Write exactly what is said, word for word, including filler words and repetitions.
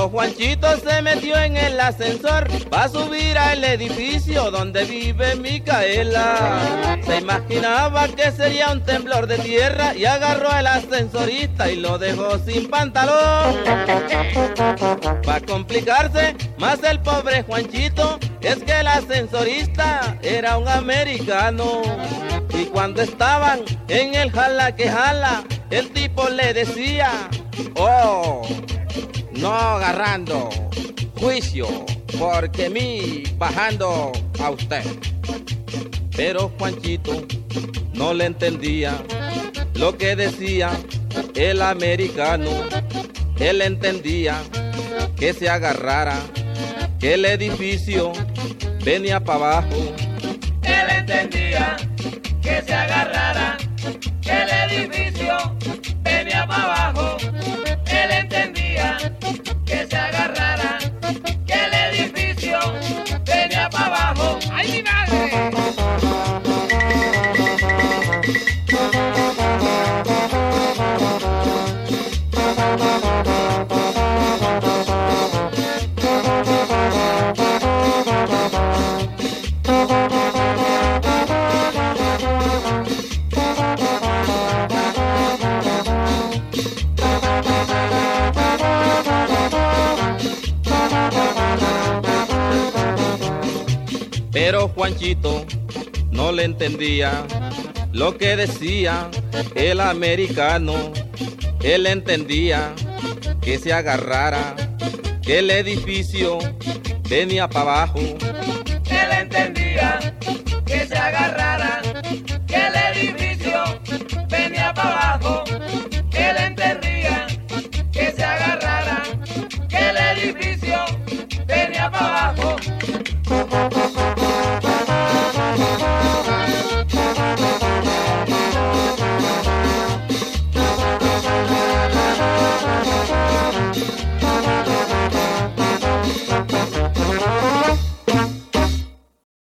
Pero Juanchito se metió en el ascensor para subir al edificio donde vive Micaela. Se imaginaba que sería un temblor de tierra y agarró al ascensorista y lo dejó sin pantalón. Para complicarse más el pobre Juanchito, es que el ascensorista era un americano. Y cuando estaban en el jala que jala, el tipo le decía: oh, no agarrando juicio, porque mí bajando a usted. Pero Juanchito no le entendía lo que decía el americano. Él entendía que se agarrara, que el edificio venía para abajo. Él entendía que se agarrara, que el edificio venía para abajo. Él entendía que se agarrara, que el edificio venía para abajo. ¡Ay, mi madre! Pero Juanchito no le entendía lo que decía el americano. Él entendía que se agarrara, que el edificio venía para abajo. Él entendía que se agarrara,